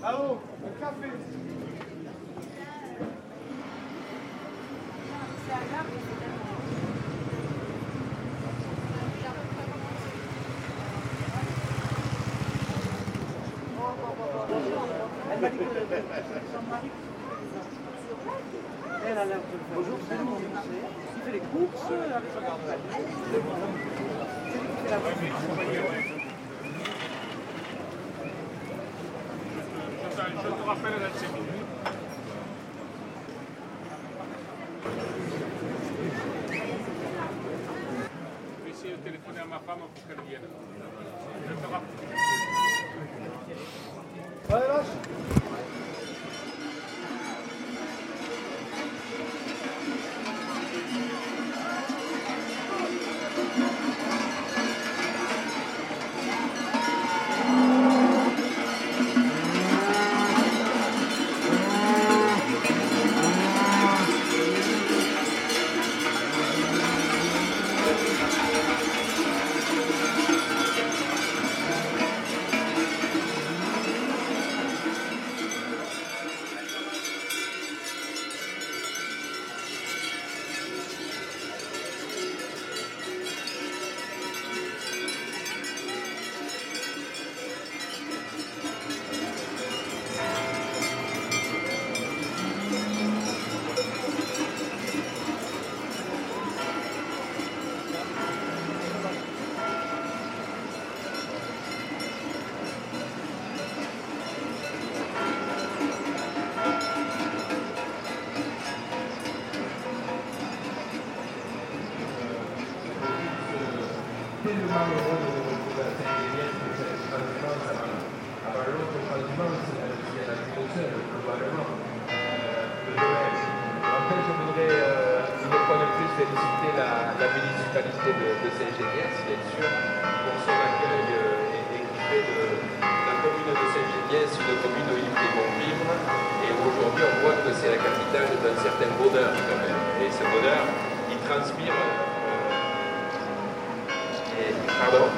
Allô, un café. Elle m'a dit que Jean-Marie. Elle a l'air de faire. Bonjour, c'est nous. Il fait les courses avec son garde-manger. C'est lui qui fait la vente. Je te rappelle dans 5 minutes. Je vais essayer de téléphoner à ma femme pour qu'elle vienne. Je te rappelle. Allez, lâche. Féliciter la municipalité de Saint-Géniès, bien sûr, pour son accueil et qui fait de la commune de Saint-Géniès une commune où il fait bon vivre. Et aujourd'hui, on voit que c'est la capitale d'un certain bonheur quand même. Et ce bonheur, il transpire. Pardon.